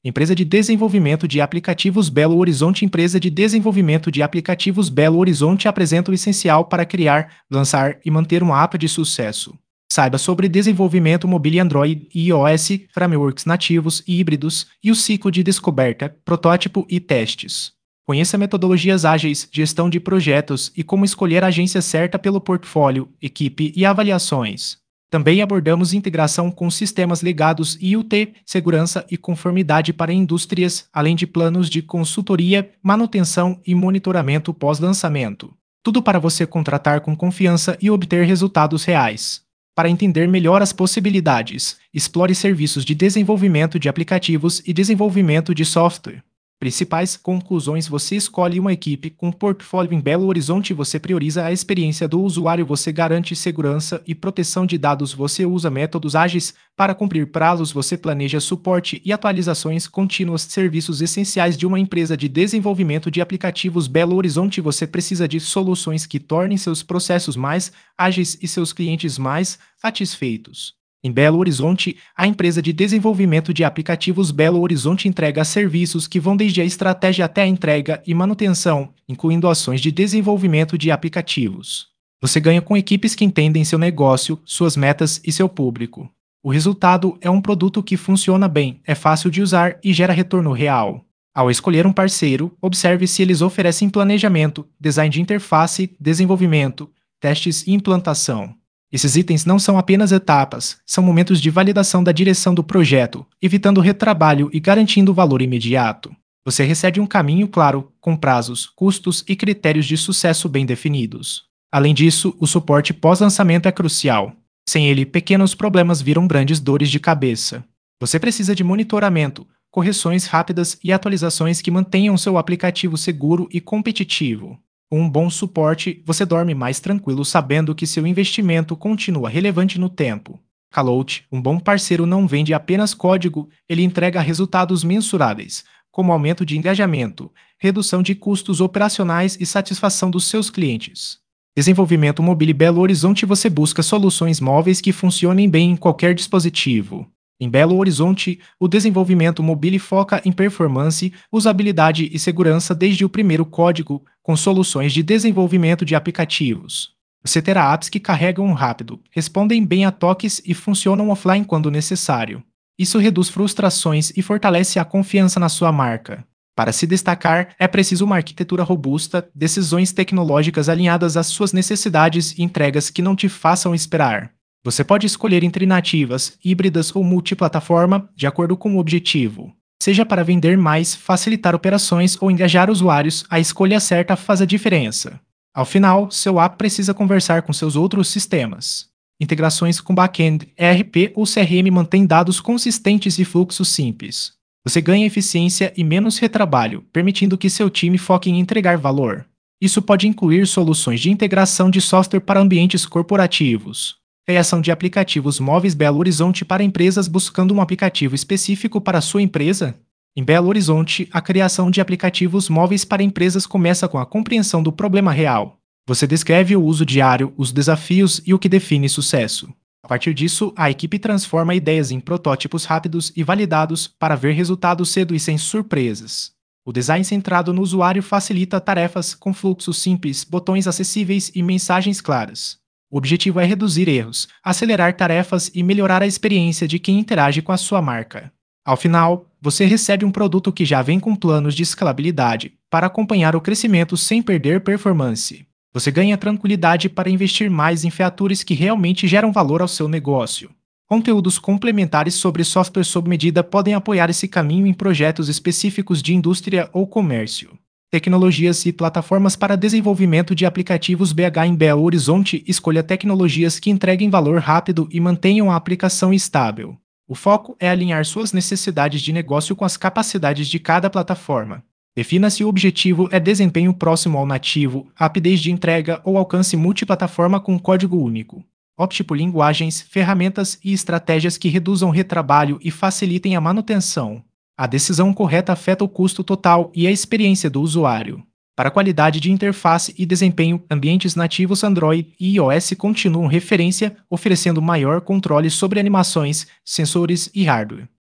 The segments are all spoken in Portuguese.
Empresa de Desenvolvimento de Aplicativos Belo Horizonte. Empresa de Desenvolvimento de Aplicativos Belo Horizonte apresenta o essencial para criar, lançar e manter uma app de sucesso. Saiba sobre desenvolvimento mobile Android e iOS, frameworks nativos e híbridos e o ciclo de descoberta, protótipo e testes. Conheça metodologias ágeis, gestão de projetos e como escolher a agência certa pelo portfólio, equipe e avaliações. Também abordamos integração com sistemas legados IoT, segurança e conformidade para indústrias, além de planos de consultoria, manutenção e monitoramento pós-lançamento. Tudo para você contratar com confiança e obter resultados reais. Para entender melhor as possibilidades, explore serviços de desenvolvimento de aplicativos e desenvolvimento de software. Principais conclusões: você escolhe uma equipe com portfólio em Belo Horizonte, você prioriza a experiência do usuário, você garante segurança e proteção de dados, você usa métodos ágeis para cumprir prazos, você planeja suporte e atualizações contínuas, serviços essenciais de uma empresa de desenvolvimento de aplicativos Belo Horizonte. Você precisa de soluções que tornem seus processos mais ágeis e seus clientes mais satisfeitos. Em Belo Horizonte, a empresa de desenvolvimento de aplicativos Belo Horizonte entrega serviços que vão desde a estratégia até a entrega e manutenção, incluindo ações de desenvolvimento de aplicativos. Você ganha com equipes que entendem seu negócio, suas metas e seu público. O resultado é um produto que funciona bem, é fácil de usar e gera retorno real. Ao escolher um parceiro, observe se eles oferecem planejamento, design de interface, desenvolvimento, testes e implantação. Esses itens não são apenas etapas, são momentos de validação da direção do projeto, evitando retrabalho e garantindo valor imediato. Você recebe um caminho claro, com prazos, custos e critérios de sucesso bem definidos. Além disso, o suporte pós-lançamento é crucial. Sem ele, pequenos problemas viram grandes dores de cabeça. Você precisa de monitoramento, correções rápidas e atualizações que mantenham seu aplicativo seguro e competitivo. Com um bom suporte, você dorme mais tranquilo sabendo que seu investimento continua relevante no tempo. Kalout, um bom parceiro, não vende apenas código, ele entrega resultados mensuráveis, como aumento de engajamento, redução de custos operacionais e satisfação dos seus clientes. Desenvolvimento mobile Belo Horizonte. Você busca soluções móveis que funcionem bem em qualquer dispositivo. Em Belo Horizonte, o desenvolvimento mobile foca em performance, usabilidade e segurança desde o primeiro código, com soluções de desenvolvimento de aplicativos. Você terá apps que carregam rápido, respondem bem a toques e funcionam offline quando necessário. Isso reduz frustrações e fortalece a confiança na sua marca. Para se destacar, é preciso uma arquitetura robusta, decisões tecnológicas alinhadas às suas necessidades e entregas que não te façam esperar. Você pode escolher entre nativas, híbridas ou multiplataforma, de acordo com o objetivo. Seja para vender mais, facilitar operações ou engajar usuários, a escolha certa faz a diferença. Ao final, seu app precisa conversar com seus outros sistemas. Integrações com back-end, ERP ou CRM mantêm dados consistentes e fluxos simples. Você ganha eficiência e menos retrabalho, permitindo que seu time foque em entregar valor. Isso pode incluir soluções de integração de software para ambientes corporativos. Criação de aplicativos móveis Belo Horizonte para empresas buscando um aplicativo específico para sua empresa. Em Belo Horizonte, a criação de aplicativos móveis para empresas começa com a compreensão do problema real. Você descreve o uso diário, os desafios e o que define sucesso. A partir disso, a equipe transforma ideias em protótipos rápidos e validados para ver resultados cedo e sem surpresas. O design centrado no usuário facilita tarefas com fluxos simples, botões acessíveis e mensagens claras. O objetivo é reduzir erros, acelerar tarefas e melhorar a experiência de quem interage com a sua marca. Ao final, você recebe um produto que já vem com planos de escalabilidade para acompanhar o crescimento sem perder performance. Você ganha tranquilidade para investir mais em features que realmente geram valor ao seu negócio. Conteúdos complementares sobre software sob medida podem apoiar esse caminho em projetos específicos de indústria ou comércio. Tecnologias e plataformas para desenvolvimento de aplicativos BH. Em Belo Horizonte, escolha tecnologias que entreguem valor rápido e mantenham a aplicação estável. O foco é alinhar suas necessidades de negócio com as capacidades de cada plataforma. Defina se o objetivo é desempenho próximo ao nativo, rapidez de entrega ou alcance multiplataforma com código único. Opte por linguagens, ferramentas e estratégias que reduzam retrabalho e facilitem a manutenção. A decisão correta afeta o custo total e a experiência do usuário. Para a qualidade de interface e desempenho, ambientes nativos Android e iOS continuam referência, oferecendo maior controle sobre animações, sensores e hardware.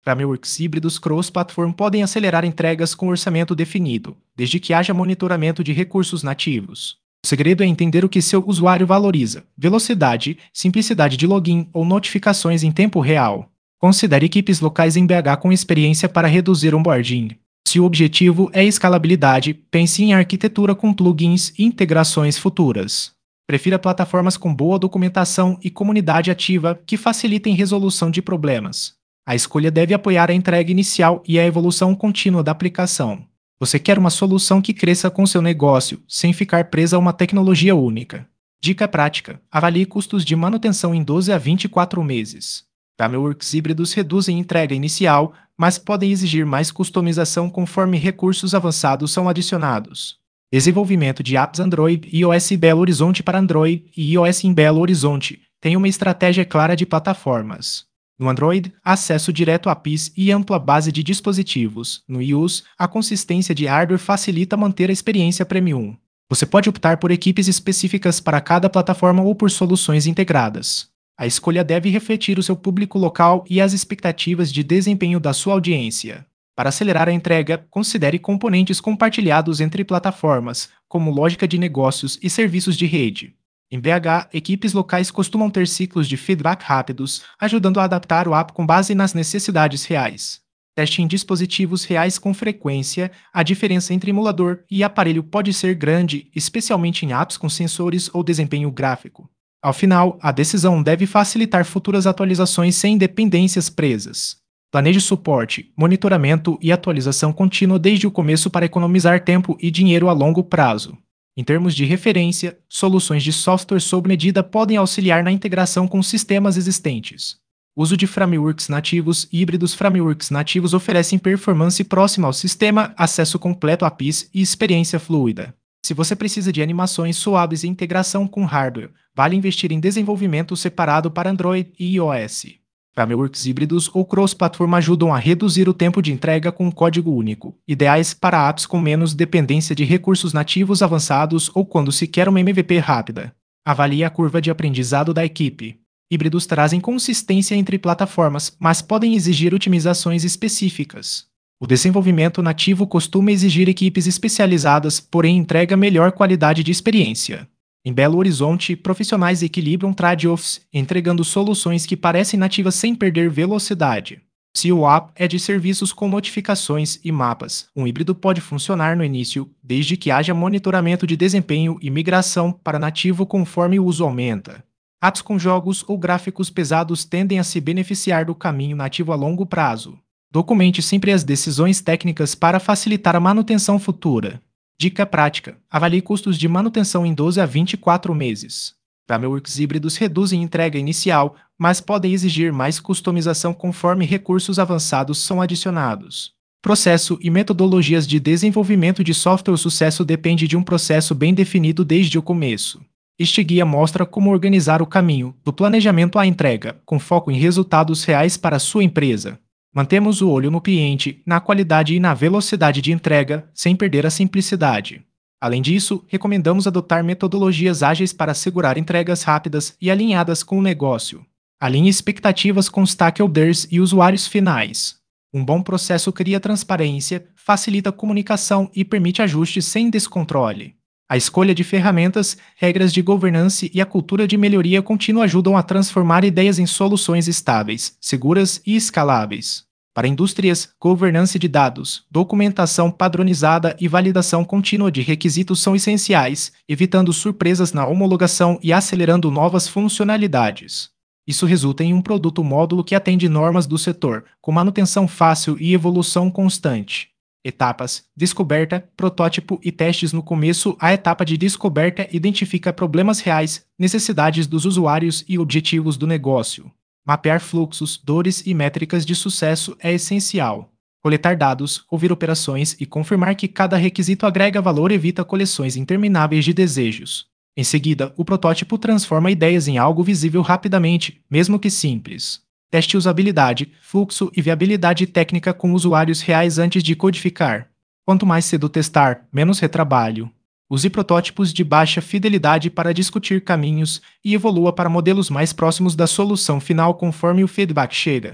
Frameworks híbridos cross-platform podem acelerar entregas com orçamento definido, desde que haja monitoramento de recursos nativos. O segredo é entender o que seu usuário valoriza: velocidade, simplicidade de login ou notificações em tempo real. Considere equipes locais em BH com experiência para reduzir onboarding. Se o objetivo é escalabilidade, pense em arquitetura com plugins e integrações futuras. Prefira plataformas com boa documentação e comunidade ativa que facilitem resolução de problemas. A escolha deve apoiar a entrega inicial e a evolução contínua da aplicação. Você quer uma solução que cresça com seu negócio, sem ficar presa a uma tecnologia única. Dica prática: avalie custos de manutenção em 12 a 24 meses. Frameworks híbridos reduzem entrega inicial, mas podem exigir mais customização conforme recursos avançados são adicionados. Desenvolvimento de apps Android e iOS em Belo Horizonte. Para Android e iOS em Belo Horizonte, tem uma estratégia clara de plataformas. No Android, acesso direto a APIs e ampla base de dispositivos. No iOS, a consistência de hardware facilita manter a experiência premium. Você pode optar por equipes específicas para cada plataforma ou por soluções integradas. A escolha deve refletir o seu público local e as expectativas de desempenho da sua audiência. Para acelerar a entrega, considere componentes compartilhados entre plataformas, como lógica de negócios e serviços de rede. Em BH, equipes locais costumam ter ciclos de feedback rápidos, ajudando a adaptar o app com base nas necessidades reais. Teste em dispositivos reais com frequência. A diferença entre emulador e aparelho pode ser grande, especialmente em apps com sensores ou desempenho gráfico. Ao final, a decisão deve facilitar futuras atualizações sem dependências presas. Planeje suporte, monitoramento e atualização contínua desde o começo para economizar tempo e dinheiro a longo prazo. Em termos de referência, soluções de software sob medida podem auxiliar na integração com sistemas existentes. Uso de frameworks nativos e híbridos. Frameworks nativos oferecem performance próxima ao sistema, acesso completo a APIs e experiência fluida. Se você precisa de animações suaves e integração com hardware, vale investir em desenvolvimento separado para Android e iOS. Frameworks híbridos ou cross-platform ajudam a reduzir o tempo de entrega com um código único, ideais para apps com menos dependência de recursos nativos avançados ou quando se quer uma MVP rápida. Avalie a curva de aprendizado da equipe. Híbridos trazem consistência entre plataformas, mas podem exigir otimizações específicas. O desenvolvimento nativo costuma exigir equipes especializadas, porém entrega melhor qualidade de experiência. Em Belo Horizonte, profissionais equilibram trade-offs, entregando soluções que parecem nativas sem perder velocidade. Se o app é de serviços com notificações e mapas, um híbrido pode funcionar no início, desde que haja monitoramento de desempenho e migração para nativo conforme o uso aumenta. Apps com jogos ou gráficos pesados tendem a se beneficiar do caminho nativo a longo prazo. Documente sempre as decisões técnicas para facilitar a manutenção futura. Dica prática: avalie custos de manutenção em 12 a 24 meses. Frameworks híbridos reduzem entrega inicial, mas podem exigir mais customização conforme recursos avançados são adicionados. Processo e metodologias de desenvolvimento de software. O sucesso depende de um processo bem definido desde o começo. Este guia mostra como organizar o caminho, do planejamento à entrega, com foco em resultados reais para a sua empresa. Mantemos o olho no cliente, na qualidade e na velocidade de entrega, sem perder a simplicidade. Além disso, recomendamos adotar metodologias ágeis para assegurar entregas rápidas e alinhadas com o negócio. Alinhe expectativas com stakeholders e usuários finais. Um bom processo cria transparência, facilita a comunicação e permite ajustes sem descontrole. A escolha de ferramentas, regras de governança e a cultura de melhoria contínua ajudam a transformar ideias em soluções estáveis, seguras e escaláveis. Para indústrias, governança de dados, documentação padronizada e validação contínua de requisitos são essenciais, evitando surpresas na homologação e acelerando novas funcionalidades. Isso resulta em um produto módulo que atende normas do setor, com manutenção fácil e evolução constante. Etapas: descoberta, protótipo e testes. No começo, a etapa de descoberta identifica problemas reais, necessidades dos usuários e objetivos do negócio. Mapear fluxos, dores e métricas de sucesso é essencial. Coletar dados, ouvir operações e confirmar que cada requisito agrega valor evita coleções intermináveis de desejos. Em seguida, o protótipo transforma ideias em algo visível rapidamente, mesmo que simples. Teste usabilidade, fluxo e viabilidade técnica com usuários reais antes de codificar. Quanto mais cedo testar, menos retrabalho. Use protótipos de baixa fidelidade para discutir caminhos e evolua para modelos mais próximos da solução final conforme o feedback chega.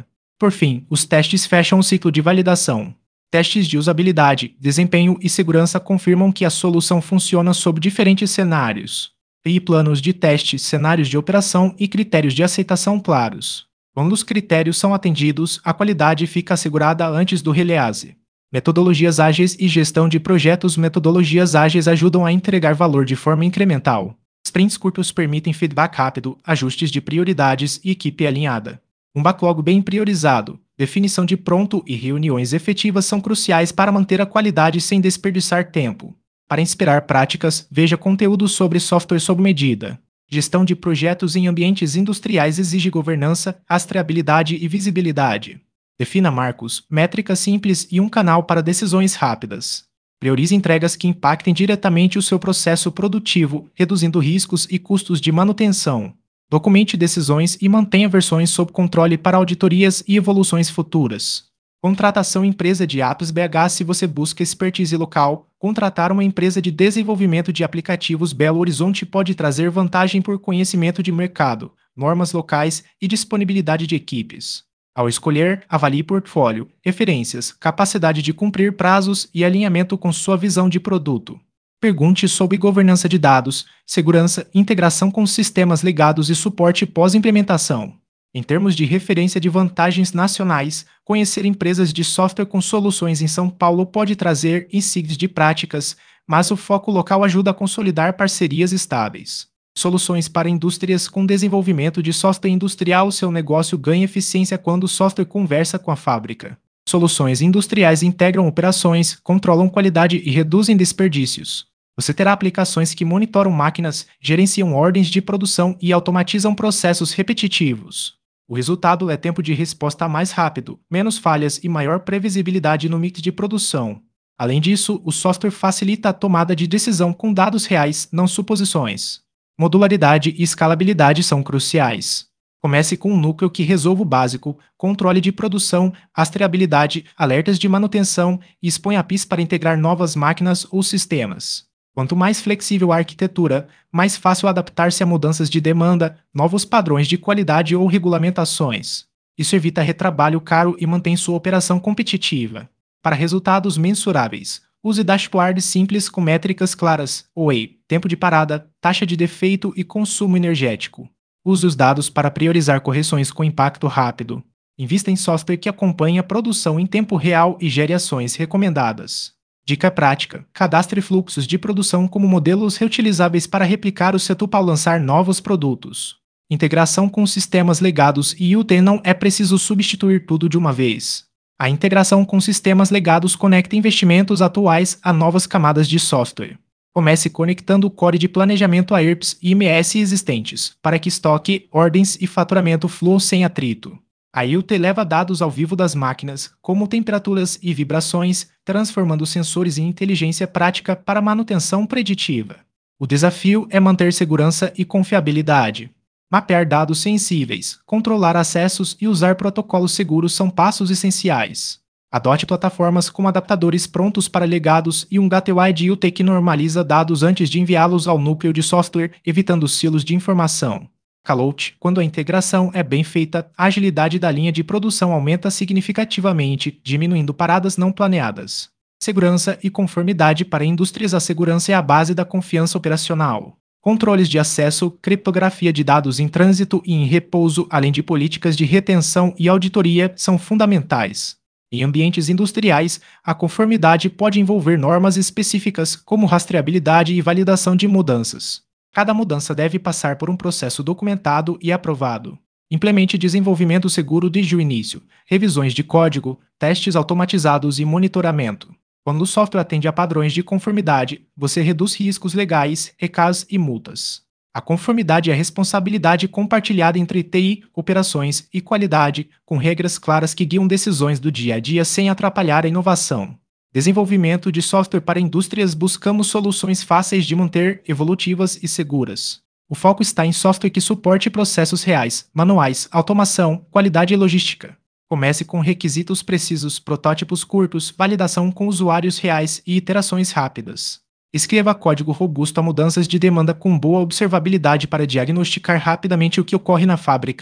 Por fim, os testes fecham o ciclo de validação. Testes de usabilidade, desempenho e segurança confirmam que a solução funciona sob diferentes cenários. E planos de teste, cenários de operação e critérios de aceitação claros. Quando os critérios são atendidos, a qualidade fica assegurada antes do release. Metodologias ágeis e gestão de projetos. Metodologias ágeis ajudam a entregar valor de forma incremental. Sprints curtos permitem feedback rápido, ajustes de prioridades e equipe alinhada. Um backlog bem priorizado, definição de pronto e reuniões efetivas são cruciais para manter a qualidade sem desperdiçar tempo. Para inspirar práticas, veja conteúdo sobre software sob medida. Gestão de projetos em ambientes industriais exige governança, rastreabilidade e visibilidade. Defina marcos, métricas simples e um canal para decisões rápidas. Priorize entregas que impactem diretamente o seu processo produtivo, reduzindo riscos e custos de manutenção. Documente decisões e mantenha versões sob controle para auditorias e evoluções futuras. Contratação. Empresa de apps BH. Se você busca expertise local, contratar uma empresa de desenvolvimento de aplicativos Belo Horizonte pode trazer vantagem por conhecimento de mercado, normas locais e disponibilidade de equipes. Ao escolher, avalie portfólio, referências, capacidade de cumprir prazos e alinhamento com sua visão de produto. Pergunte sobre governança de dados, segurança, integração com sistemas legados e suporte pós-implementação. Em termos de referência de vantagens nacionais, conhecer empresas de software com soluções em São Paulo pode trazer insights de práticas, mas o foco local ajuda a consolidar parcerias estáveis. Soluções para indústrias. Com desenvolvimento de software industrial, seu negócio ganha eficiência quando o software conversa com a fábrica. Soluções industriais integram operações, controlam qualidade e reduzem desperdícios. Você terá aplicações que monitoram máquinas, gerenciam ordens de produção e automatizam processos repetitivos. O resultado é tempo de resposta mais rápido, menos falhas e maior previsibilidade no mix de produção. Além disso, o software facilita a tomada de decisão com dados reais, não suposições. Modularidade e escalabilidade são cruciais. Comece com um núcleo que resolva o básico, controle de produção, rastreabilidade, alertas de manutenção e expõe APIs para integrar novas máquinas ou sistemas. Quanto mais flexível a arquitetura, mais fácil adaptar-se a mudanças de demanda, novos padrões de qualidade ou regulamentações. Isso evita retrabalho caro e mantém sua operação competitiva. Para resultados mensuráveis, use dashboards simples com métricas claras, OE, tempo de parada, taxa de defeito e consumo energético. Use os dados para priorizar correções com impacto rápido. Invista em software que acompanhe a produção em tempo real e gere ações recomendadas. Dica prática: cadastre fluxos de produção como modelos reutilizáveis para replicar o setup ao lançar novos produtos. Integração com sistemas legados e IoT. Não é preciso substituir tudo de uma vez. A integração com sistemas legados conecta investimentos atuais a novas camadas de software. Comece conectando o core de planejamento a ERPs e IMS existentes, para que estoque, ordens e faturamento fluam sem atrito. A IoT leva dados ao vivo das máquinas, como temperaturas e vibrações, transformando sensores em inteligência prática para manutenção preditiva. O desafio é manter segurança e confiabilidade. Mapear dados sensíveis, controlar acessos e usar protocolos seguros são passos essenciais. Adote plataformas com adaptadores prontos para legados e um gateway de IoT que normaliza dados antes de enviá-los ao núcleo de software, evitando silos de informação. Calout: quando a integração é bem feita, a agilidade da linha de produção aumenta significativamente, diminuindo paradas não planeadas. Segurança e conformidade. Para indústrias, a segurança é a base da confiança operacional. Controles de acesso, criptografia de dados em trânsito e em repouso, além de políticas de retenção e auditoria, são fundamentais. Em ambientes industriais, a conformidade pode envolver normas específicas, como rastreabilidade e validação de mudanças. Cada mudança deve passar por um processo documentado e aprovado. Implemente desenvolvimento seguro desde o início, revisões de código, testes automatizados e monitoramento. Quando o software atende a padrões de conformidade, você reduz riscos legais, recás e multas. A conformidade é a responsabilidade compartilhada entre TI, operações e qualidade, com regras claras que guiam decisões do dia a dia sem atrapalhar a inovação. Desenvolvimento de software para indústrias. Buscamos soluções fáceis de manter, evolutivas e seguras. O foco está em software que suporte processos reais, manuais, automação, qualidade e logística. Comece com requisitos precisos, protótipos curtos, validação com usuários reais e iterações rápidas. Escreva código robusto a mudanças de demanda com boa observabilidade para diagnosticar rapidamente o que ocorre na fábrica.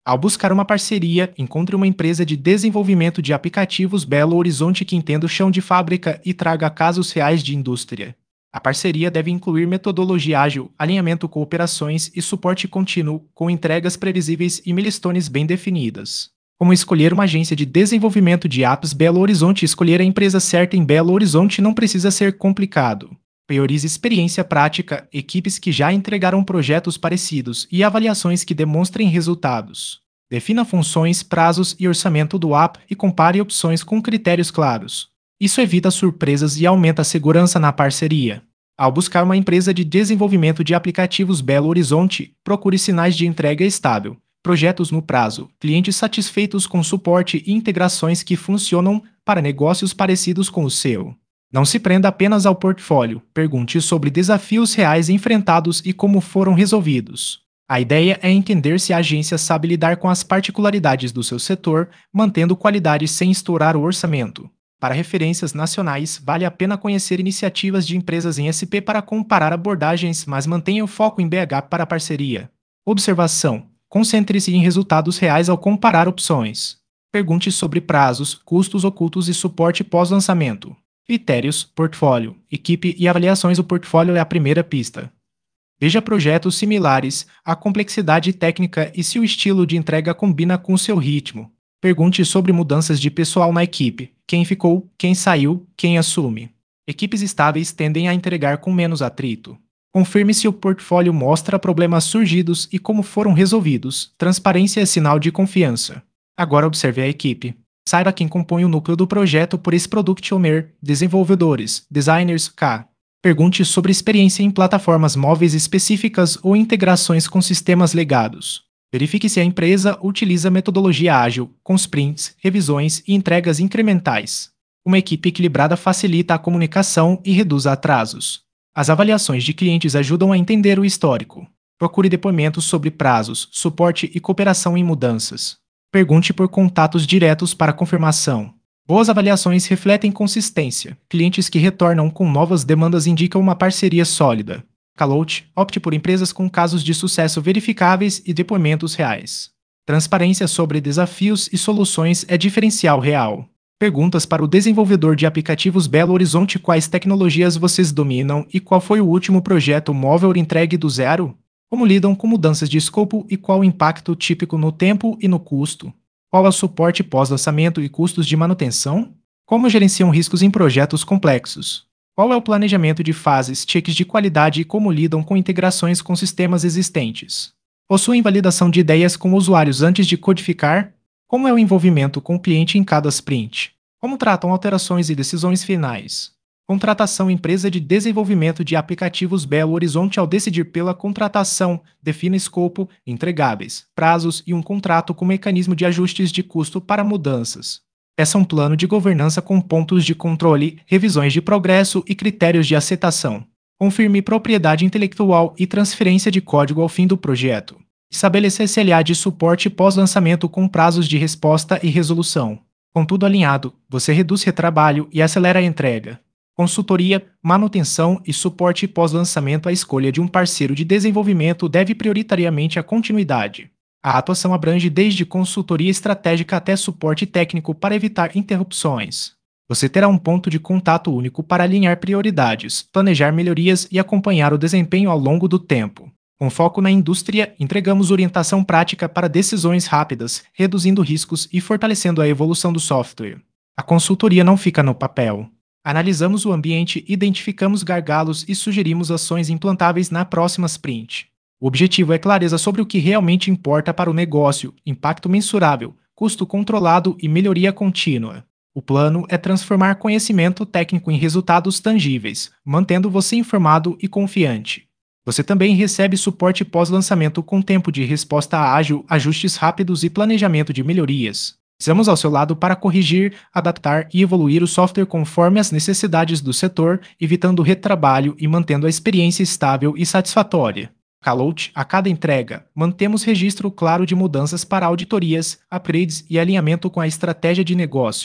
Ao buscar uma parceria, encontre uma empresa de desenvolvimento de aplicativos Belo Horizonte que entenda o chão de fábrica e traga casos reais de indústria. A parceria deve incluir metodologia ágil, alinhamento com operações e suporte contínuo, com entregas previsíveis e milestones bem definidas. Como escolher uma agência de desenvolvimento de apps Belo Horizonte? Escolher a empresa certa em Belo Horizonte não precisa ser complicado. Priorize experiência prática, equipes que já entregaram projetos parecidos e avaliações que demonstrem resultados. Defina funções, prazos e orçamento do app e compare opções com critérios claros. Isso evita surpresas e aumenta a segurança na parceria. Ao buscar uma empresa de desenvolvimento de aplicativos Belo Horizonte, procure sinais de entrega estável, projetos no prazo, clientes satisfeitos com suporte e integrações que funcionam para negócios parecidos com o seu. Não se prenda apenas ao portfólio, pergunte sobre desafios reais enfrentados e como foram resolvidos. A ideia é entender se a agência sabe lidar com as particularidades do seu setor, mantendo qualidade sem estourar o orçamento. Para referências nacionais, vale a pena conhecer iniciativas de empresas em SP para comparar abordagens, mas mantenha o foco em BH para a parceria. Observação: concentre-se em resultados reais ao comparar opções. Pergunte sobre prazos, custos ocultos e suporte pós-lançamento. Critérios, portfólio, equipe e avaliações. O portfólio é a primeira pista. Veja projetos similares, a complexidade técnica e se o estilo de entrega combina com o seu ritmo. Pergunte sobre mudanças de pessoal na equipe, quem ficou, quem saiu, quem assume. Equipes estáveis tendem a entregar com menos atrito. Confirme se o portfólio mostra problemas surgidos e como foram resolvidos. Transparência é sinal de confiança. Agora observe a equipe. Saiba quem compõe o núcleo do projeto por esse Product Owner, desenvolvedores, designers, K. Pergunte sobre experiência em plataformas móveis específicas ou integrações com sistemas legados. Verifique se a empresa utiliza metodologia ágil, com sprints, revisões e entregas incrementais. Uma equipe equilibrada facilita a comunicação e reduz atrasos. As avaliações de clientes ajudam a entender o histórico. Procure depoimentos sobre prazos, suporte e cooperação em mudanças. Pergunte por contatos diretos para confirmação. Boas avaliações refletem consistência. Clientes que retornam com novas demandas indicam uma parceria sólida. Calout, opte por empresas com casos de sucesso verificáveis e depoimentos reais. Transparência sobre desafios e soluções é diferencial real. Perguntas para o desenvolvedor de aplicativos Belo Horizonte: quais tecnologias vocês dominam e qual foi o último projeto móvel entregue do zero? Como lidam com mudanças de escopo e qual o impacto típico no tempo e no custo? Qual é o suporte pós-lançamento e custos de manutenção? Como gerenciam riscos em projetos complexos? Qual é o planejamento de fases, cheques de qualidade e como lidam com integrações com sistemas existentes? Possuem validação de ideias com usuários antes de codificar? Como é o envolvimento com o cliente em cada sprint? Como tratam alterações e decisões finais? Contratação: empresa de desenvolvimento de aplicativos Belo Horizonte. Ao decidir pela contratação, defina escopo, entregáveis, prazos e um contrato com mecanismo de ajustes de custo para mudanças. Peça um plano de governança com pontos de controle, revisões de progresso e critérios de aceitação. Confirme propriedade intelectual e transferência de código ao fim do projeto. Estabeleça SLA de suporte pós-lançamento com prazos de resposta e resolução. Com tudo alinhado, você reduz retrabalho e acelera a entrega. Consultoria, manutenção e suporte pós-lançamento. A escolha de um parceiro de desenvolvimento deve prioritariamente a continuidade. A atuação abrange desde consultoria estratégica até suporte técnico para evitar interrupções. Você terá um ponto de contato único para alinhar prioridades, planejar melhorias e acompanhar o desempenho ao longo do tempo. Com foco na indústria, entregamos orientação prática para decisões rápidas, reduzindo riscos e fortalecendo a evolução do software. A consultoria não fica no papel. Analisamos o ambiente, identificamos gargalos e sugerimos ações implantáveis na próxima sprint. O objetivo é clareza sobre o que realmente importa para o negócio, impacto mensurável, custo controlado e melhoria contínua. O plano é transformar conhecimento técnico em resultados tangíveis, mantendo você informado e confiante. Você também recebe suporte pós-lançamento com tempo de resposta ágil, ajustes rápidos e planejamento de melhorias. Estamos ao seu lado para corrigir, adaptar e evoluir o software conforme as necessidades do setor, evitando retrabalho e mantendo a experiência estável e satisfatória. Calout: a cada entrega, mantemos registro claro de mudanças para auditorias, upgrades e alinhamento com a estratégia de negócio.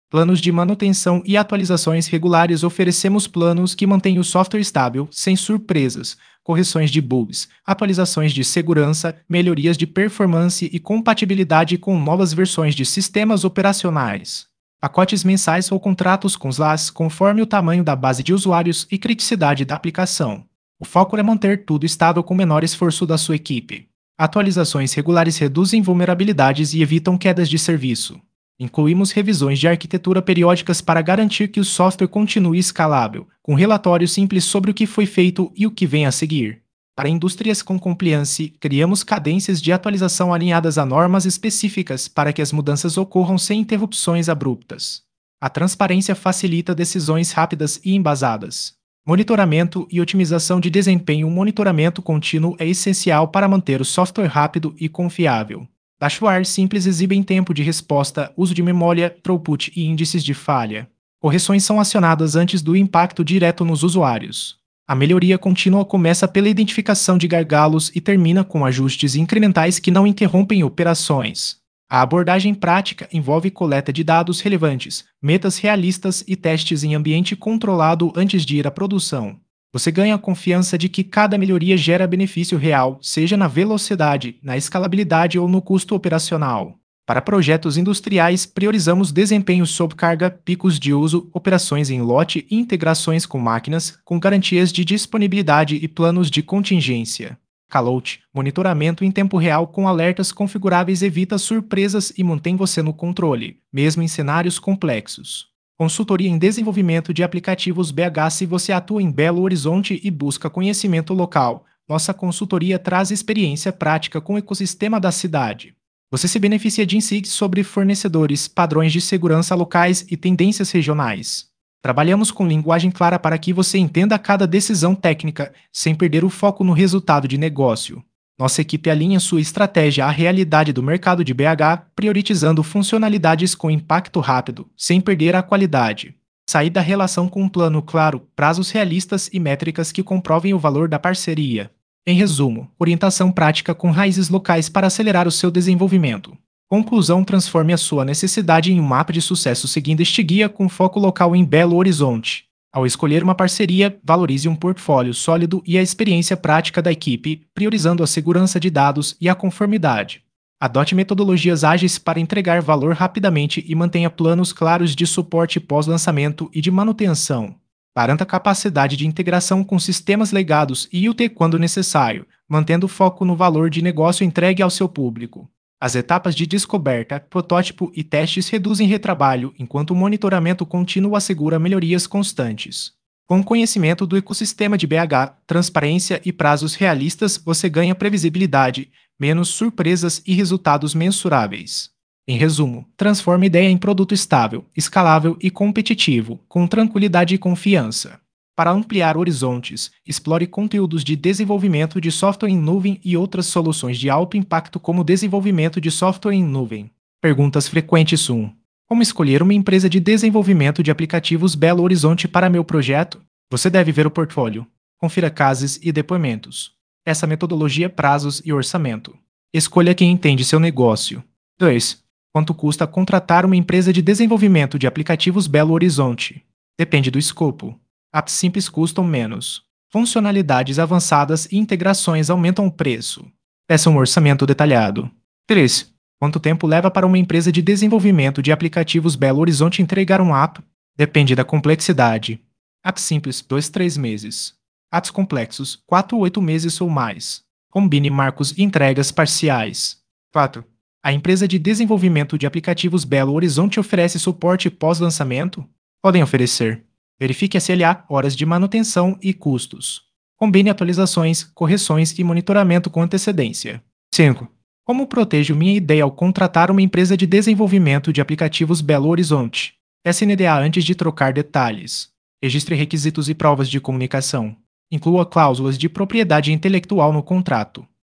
Planos de manutenção e atualizações regulares. Oferecemos planos que mantêm o software estável, sem surpresas, correções de bugs, atualizações de segurança, melhorias de performance e compatibilidade com novas versões de sistemas operacionais. Pacotes mensais ou contratos com SLAs conforme o tamanho da base de usuários e criticidade da aplicação. O foco é manter tudo estável com o menor esforço da sua equipe. Atualizações regulares reduzem vulnerabilidades e evitam quedas de serviço. Incluímos revisões de arquitetura periódicas para garantir que o software continue escalável, com relatórios simples sobre o que foi feito e o que vem a seguir. Para indústrias com compliance, criamos cadências de atualização alinhadas a normas específicas para que as mudanças ocorram sem interrupções abruptas. A transparência facilita decisões rápidas e embasadas. Monitoramento e otimização de desempenho. O monitoramento contínuo é essencial para manter o software rápido e confiável. Dashboards simples exibem tempo de resposta, uso de memória, throughput e índices de falha. Correções são acionadas antes do impacto direto nos usuários. A melhoria contínua começa pela identificação de gargalos e termina com ajustes incrementais que não interrompem operações. A abordagem prática envolve coleta de dados relevantes, metas realistas e testes em ambiente controlado antes de ir à produção. Você ganha a confiança de que cada melhoria gera benefício real, seja na velocidade, na escalabilidade ou no custo operacional. Para projetos industriais, priorizamos desempenho sob carga, picos de uso, operações em lote e integrações com máquinas, com garantias de disponibilidade e planos de contingência. Callout, monitoramento em tempo real com alertas configuráveis evita surpresas e mantém você no controle, mesmo em cenários complexos. Consultoria em desenvolvimento de aplicativos BH. Se você atua em Belo Horizonte e busca conhecimento local, nossa consultoria traz experiência prática com o ecossistema da cidade. Você se beneficia de insights sobre fornecedores, padrões de segurança locais e tendências regionais. Trabalhamos com linguagem clara para que você entenda cada decisão técnica, sem perder o foco no resultado de negócio. Nossa equipe alinha sua estratégia à realidade do mercado de BH, priorizando funcionalidades com impacto rápido, sem perder a qualidade. Sair da relação com um plano claro, prazos realistas e métricas que comprovem o valor da parceria. Em resumo, orientação prática com raízes locais para acelerar o seu desenvolvimento. Conclusão: transforme a sua necessidade em um mapa de sucesso seguindo este guia com foco local em Belo Horizonte. Ao escolher uma parceria, valorize um portfólio sólido e a experiência prática da equipe, priorizando a segurança de dados e a conformidade. Adote metodologias ágeis para entregar valor rapidamente e mantenha planos claros de suporte pós-lançamento e de manutenção. Garanta capacidade de integração com sistemas legados e IoT quando necessário, mantendo foco no valor de negócio entregue ao seu público. As etapas de descoberta, protótipo e testes reduzem retrabalho, enquanto o monitoramento contínuo assegura melhorias constantes. Com conhecimento do ecossistema de BH, transparência e prazos realistas, você ganha previsibilidade, menos surpresas e resultados mensuráveis. Em resumo, transforme a ideia em produto estável, escalável e competitivo, com tranquilidade e confiança. Para ampliar horizontes, explore conteúdos de desenvolvimento de software em nuvem e outras soluções de alto impacto como desenvolvimento de software em nuvem. Perguntas frequentes 1. Como escolher uma empresa de desenvolvimento de aplicativos Belo Horizonte para meu projeto? Você deve ver o portfólio. Confira cases e depoimentos. Essa metodologia, prazos e orçamento. Escolha quem entende seu negócio. 2. Quanto custa contratar uma empresa de desenvolvimento de aplicativos Belo Horizonte? Depende do escopo. Apps simples custam menos. Funcionalidades avançadas e integrações aumentam o preço. Peça um orçamento detalhado. 3. Quanto tempo leva para uma empresa de desenvolvimento de aplicativos Belo Horizonte entregar um app? Depende da complexidade. Apps simples, 2-3 meses. Apps complexos, 4-8 meses ou mais. Combine marcos e entregas parciais. 4. A empresa de desenvolvimento de aplicativos Belo Horizonte oferece suporte pós-lançamento? Podem oferecer. Verifique SLA, horas de manutenção e custos. Combine atualizações, correções e monitoramento com antecedência. 5. Como protejo minha ideia ao contratar uma empresa de desenvolvimento de aplicativos Belo Horizonte? Peça NDA antes de trocar detalhes. Registre requisitos e provas de comunicação. Inclua cláusulas de propriedade intelectual no contrato.